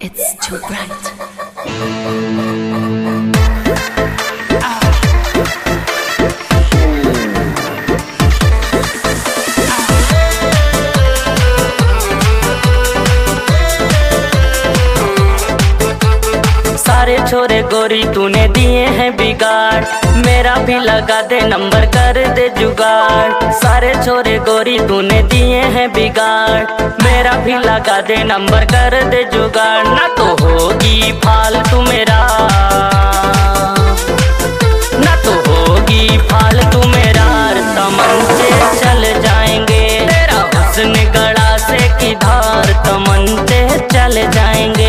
It's too bright. सारे छोरे गोरी तूने दिए हैं बिगाड़, मेरा भी लगा दे नंबर कर दे जुगाड़। सारे छोरे गोरी तूने दिए हैं बिगाड़, मेरा भी लगा दे नंबर कर दे जुगाड़। ना तो होगी फालतू मेरा, ना तो होगी फालतू मेरा, तमंचे चल जाएंगे। तेरा हुस्न गड़ा से की धार, तमंचे चल जाएंगे।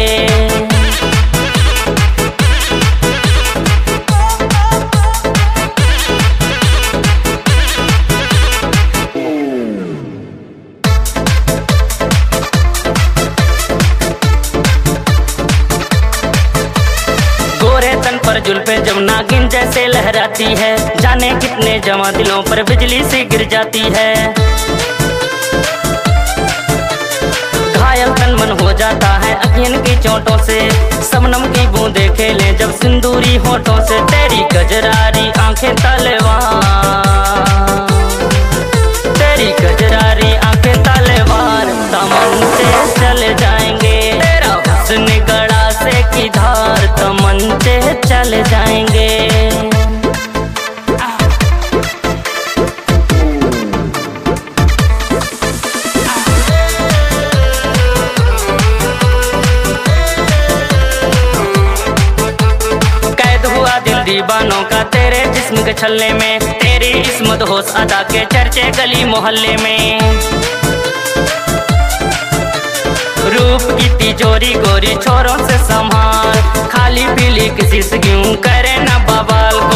तन पर जुल्फे जब नागिन जैसे लहराती है, जाने कितने जवां दिलों पर बिजली सी गिर जाती है। घायल तन मन हो जाता है अखियन की चोटों से, शबनम की बूंदें खेले जब सिंदूरी होठों से। तेरी गजरारी आंखें तलवार, तेरी गजरारी आंखें तलवार, तमंचे चले जाएंगे। तेरा हुस्न गड़ा से की धार, तमंचे चल जाएंगे। कैद हुआ दिल दीवानों का तेरे जिस्म के छल्ले में, तेरी इस्मत होश अदा के चर्चे गली मोहल्ले में। रूप की तिजोरी गोरी छोरों से संभाल, खाली पीली किसी से क्यों करे ना बवाल।